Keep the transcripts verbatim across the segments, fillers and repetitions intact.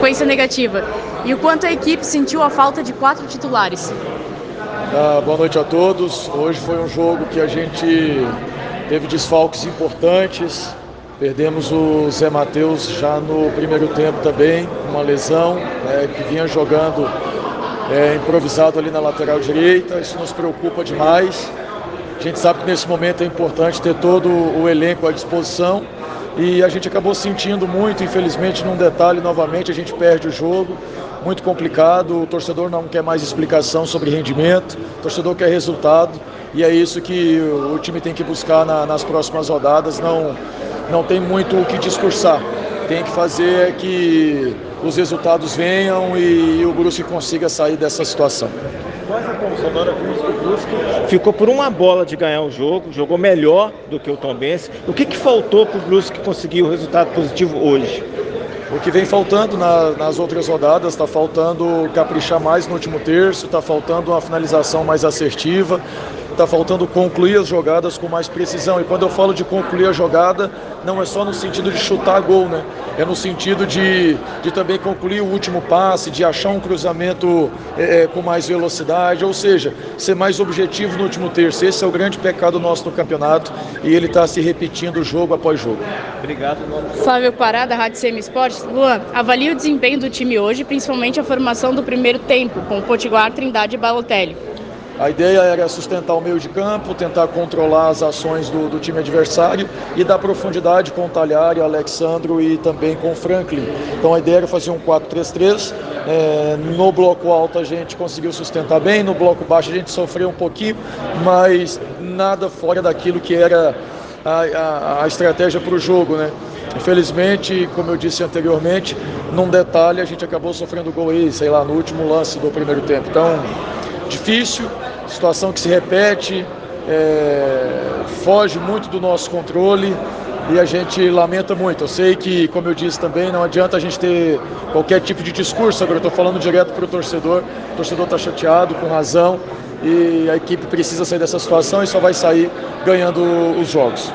sequência negativa. E o quanto a equipe sentiu a falta de quatro titulares? Ah, boa noite a todos. Hoje foi um jogo que a gente teve desfalques importantes. Perdemos o Zé Matheus já no primeiro tempo também, uma lesão, né, que vinha jogando é, improvisado ali na lateral direita. Isso nos preocupa demais. A gente sabe que nesse momento é importante ter todo o elenco à disposição e a gente acabou sentindo muito, infelizmente, num detalhe, novamente, a gente perde o jogo. Muito complicado, o torcedor não quer mais explicação sobre rendimento, o torcedor quer resultado e é isso que o time tem que buscar na, nas próximas rodadas, não, não tem muito o que discursar, tem que fazer que os resultados venham e, e o Brusque consiga sair dessa situação. Mas a Bolsonaro viu que o Brusque ficou por uma bola de ganhar o jogo, jogou melhor do que o Tombense. O que, que faltou para o Brusque conseguir o resultado positivo hoje? O que vem faltando na, nas outras rodadas, está faltando caprichar mais no último terço, está faltando uma finalização mais assertiva, está faltando concluir as jogadas com mais precisão. E quando eu falo de concluir a jogada, não é só no sentido de chutar gol, né? É no sentido de, de também concluir o último passe, de achar um cruzamento é, com mais velocidade, ou seja, ser mais objetivo no último terço. Esse é o grande pecado nosso no campeonato e ele está se repetindo jogo após jogo. Obrigado. Flávio Pará, da Rádio C M Esportes. Luan, avalie o desempenho do time hoje, principalmente a formação do primeiro tempo, com Potiguar, Trindade e Balotelli. A ideia era sustentar o meio de campo, tentar controlar as ações do, do time adversário e dar profundidade com o Talhari, Alexandro e também com o Franklin. Então a ideia era fazer um quatro três três. É, no bloco alto a gente conseguiu sustentar bem, no bloco baixo a gente sofreu um pouquinho, mas nada fora daquilo que era a, a, a estratégia para o jogo, né? Infelizmente, como eu disse anteriormente, num detalhe a gente acabou sofrendo gol aí, sei lá, no último lance do primeiro tempo. Então, difícil, situação que se repete, é, foge muito do nosso controle e a gente lamenta muito. Eu sei que, como eu disse também, não adianta a gente ter qualquer tipo de discurso, agora eu estou falando direto para o torcedor, o torcedor está chateado, com razão, e a equipe precisa sair dessa situação e só vai sair ganhando os jogos.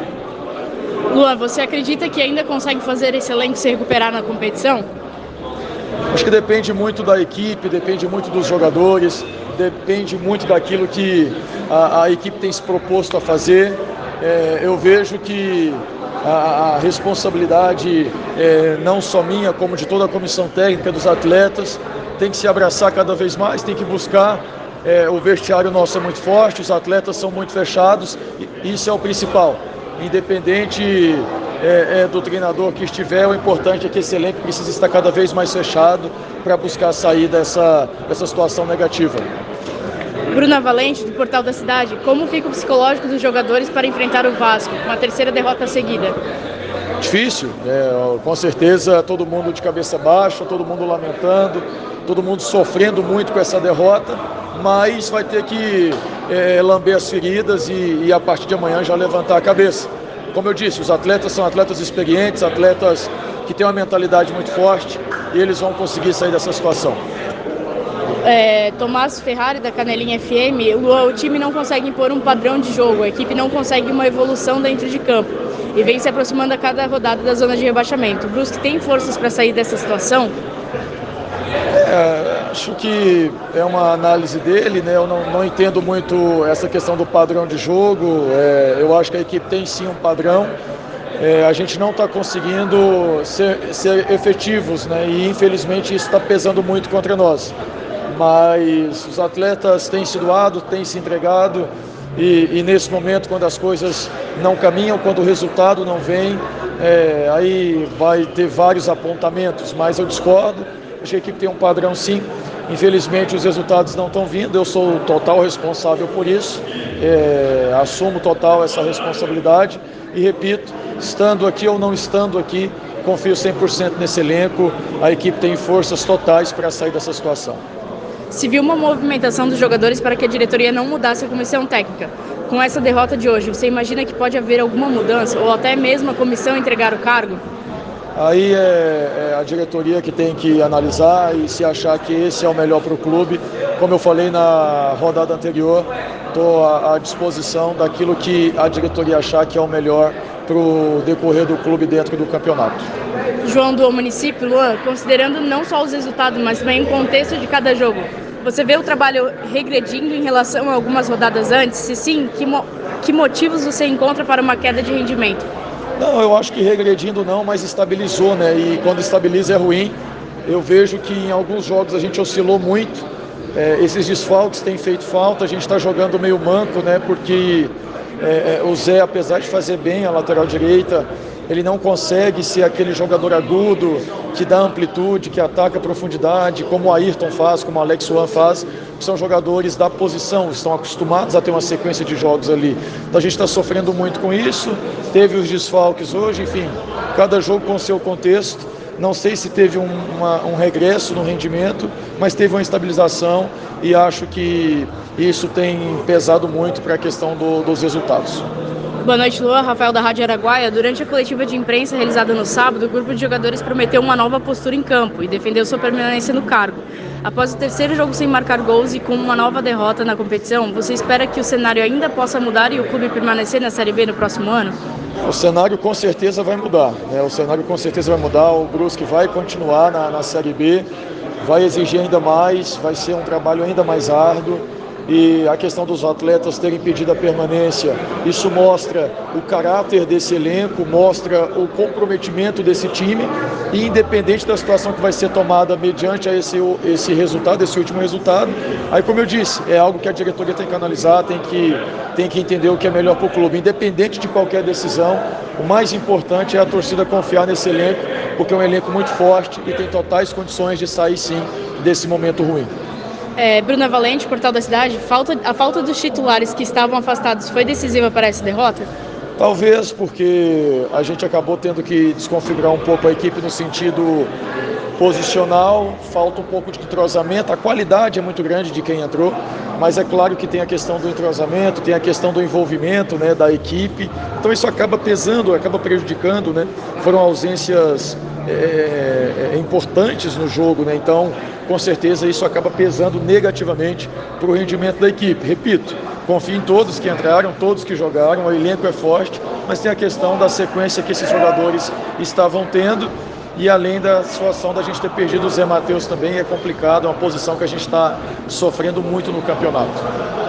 Luan, você acredita que ainda consegue fazer esse elenco se recuperar na competição? Acho que depende muito da equipe, depende muito dos jogadores, depende muito daquilo que a, a equipe tem se proposto a fazer. É, eu vejo que a, a responsabilidade, é, não só minha, como de toda a comissão técnica, dos atletas, tem que se abraçar cada vez mais, tem que buscar. É, o vestiário nosso é muito forte, os atletas são muito fechados, e isso é o principal. Independente é, é, do treinador que estiver, o importante é que esse elenco precisa estar cada vez mais fechado para buscar sair dessa, dessa situação negativa. Bruna Valente, do Portal da Cidade, como fica o psicológico dos jogadores para enfrentar o Vasco, uma terceira derrota seguida? Difícil, é, com certeza todo mundo de cabeça baixa, todo mundo lamentando, todo mundo sofrendo muito com essa derrota, mas vai ter que é, lamber as feridas e, e a partir de amanhã já levantar a cabeça. Como eu disse, os atletas são atletas experientes, atletas que têm uma mentalidade muito forte e eles vão conseguir sair dessa situação. É, Tomás Ferrari, da Canelinha F M, o, o time não consegue impor um padrão de jogo, a equipe não consegue uma evolução dentro de campo e vem se aproximando a cada rodada da zona de rebaixamento. O Brusque tem forças para sair dessa situação? É, acho que é uma análise dele, né? Eu não, não entendo muito essa questão do padrão de jogo. É, eu acho que a equipe tem sim um padrão. É, a gente não está conseguindo ser, ser efetivos, né? E infelizmente isso está pesando muito contra nós. Mas os atletas têm se doado, têm se entregado e, e nesse momento, quando as coisas não caminham, quando o resultado não vem, é, aí vai ter vários apontamentos, mas eu discordo. Acho que a equipe tem um padrão sim, infelizmente os resultados não estão vindo, eu sou o total responsável por isso, é, assumo total essa responsabilidade e repito, estando aqui ou não estando aqui, confio cem por cento nesse elenco, a equipe tem forças totais para sair dessa situação. Se viu uma movimentação dos jogadores para que a diretoria não mudasse a comissão técnica. Com essa derrota de hoje, você imagina que pode haver alguma mudança ou até mesmo a comissão entregar o cargo? Aí é, é a diretoria que tem que analisar e se achar que esse é o melhor para o clube. Como eu falei na rodada anterior, estou à, à disposição daquilo que a diretoria achar que é o melhor para o decorrer do clube dentro do campeonato. João do município, Luan, considerando não só os resultados, mas também o contexto de cada jogo, você vê o trabalho regredindo em relação a algumas rodadas antes? Se sim, que, mo que motivos você encontra para uma queda de rendimento? Não, eu acho que regredindo não, mas estabilizou, né? E quando estabiliza é ruim. Eu vejo que em alguns jogos a gente oscilou muito. É, esses desfalques têm feito falta, a gente está jogando meio manco, né? Porque é, é, o Zé, apesar de fazer bem a lateral direita, ele não consegue ser aquele jogador agudo, que dá amplitude, que ataca a profundidade, como o Ayrton faz, como o Alex Suan faz, que são jogadores da posição, estão acostumados a ter uma sequência de jogos ali. Então a gente está sofrendo muito com isso, teve os desfalques hoje, enfim, cada jogo com seu contexto. Não sei se teve um, uma, um regresso no rendimento, mas teve uma estabilização e acho que isso tem pesado muito para a questão do, dos resultados. Boa noite, Luan. Rafael da Rádio Araguaia. Durante a coletiva de imprensa realizada no sábado, o grupo de jogadores prometeu uma nova postura em campo e defendeu sua permanência no cargo. Após o terceiro jogo sem marcar gols e com uma nova derrota na competição, você espera que o cenário ainda possa mudar e o clube permanecer na Série B no próximo ano? O cenário com certeza vai mudar, né? O cenário com certeza vai mudar, o Brusque vai continuar na, na Série B, vai exigir ainda mais, vai ser um trabalho ainda mais árduo. E a questão dos atletas terem pedido a permanência, isso mostra o caráter desse elenco, mostra o comprometimento desse time, e independente da situação que vai ser tomada mediante a esse, esse resultado, esse último resultado, aí como eu disse, é algo que a diretoria tem que analisar, tem que, tem que entender o que é melhor para o clube. Independente de qualquer decisão, o mais importante é a torcida confiar nesse elenco, porque é um elenco muito forte e tem totais condições de sair sim desse momento ruim. É, Bruna Valente, Portal da Cidade, falta, a falta dos titulares que estavam afastados foi decisiva para essa derrota? Talvez porque a gente acabou tendo que desconfigurar um pouco a equipe no sentido posicional, falta um pouco de entrosamento, a qualidade é muito grande de quem entrou, mas é claro que tem a questão do entrosamento, tem a questão do envolvimento, né, da equipe, então isso acaba pesando, acaba prejudicando, né? Foram ausências é, é, importantes no jogo, né? Então com certeza isso acaba pesando negativamente para o rendimento da equipe. Repito, confio em todos que entraram, todos que jogaram, o elenco é forte, mas tem a questão da sequência que esses jogadores estavam tendo, e além da situação da gente ter perdido o Zé Matheus também, é complicado, é uma posição que a gente está sofrendo muito no campeonato.